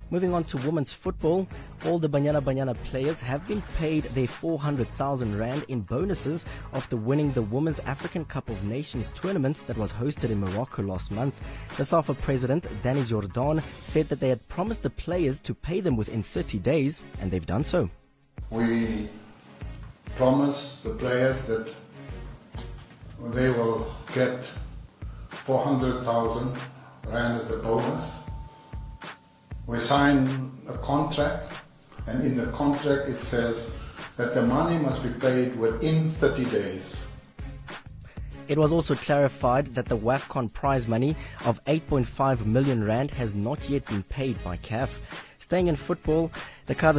Moving on to women's football, all the Banyana Banyana players have been paid their 400,000 Rand in bonuses after winning the Women's African Cup of Nations tournaments that was hosted in Morocco last month. The SAFA president, Danny Jordan, said that they had promised the players to pay them within 30 days, and they've done so. We promised the players that they will get 400,000 Rand as a bonus. We signed a contract, and in the contract it says that the money must be paid within 30 days. It was also clarified that the WAFCON prize money of 8.5 million Rand has not yet been paid by CAF. Staying in football, the Kaizer